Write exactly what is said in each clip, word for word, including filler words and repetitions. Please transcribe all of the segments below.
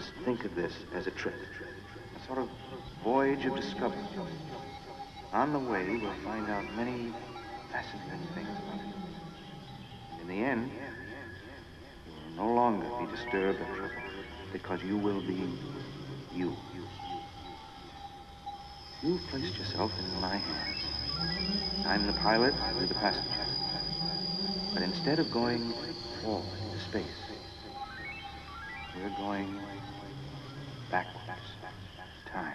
must think of this as a trip, a sort of voyage of discovery. On the way, we'll find out many fascinating things about it. And in the end, you will no longer be disturbed or troubled, because you will be you. You've placed yourself in my hands. I'm the pilot, you're the passenger. But instead of going forward into space, we're going backwards. Time.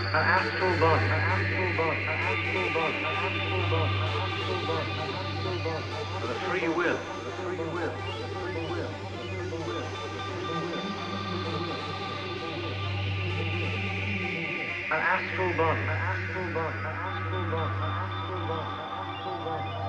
an astral body, an astral body, an astral body, an astral body, an astral body, an astral body, with a free will, with a free will, with a free will, with a free will, an astral body, an astral body, an astral body, an astral body, an astral body.